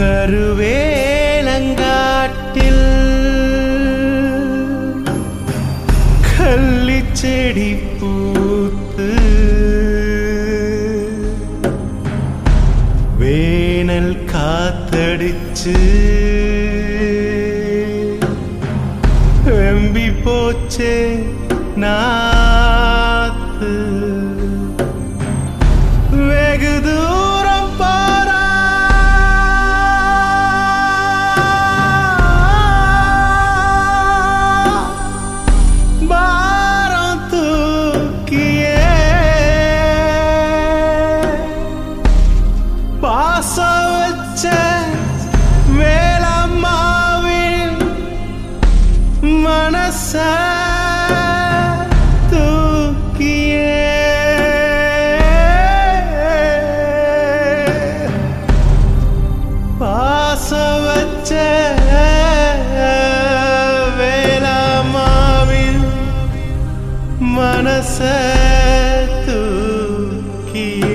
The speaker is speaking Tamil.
கருவேலங்காட்டில் கள்ளிச்செடி பூத்து வேனல் காத்தடிச்சு வெம்பி போச்சே நாத்து வெகு தூரம் பாரா பாரம் தூக்கியே பாசம் வச்ச வேலம்மாவின் மனச பாசவச்ச வேலம்மாவின் மனச தூக்கிய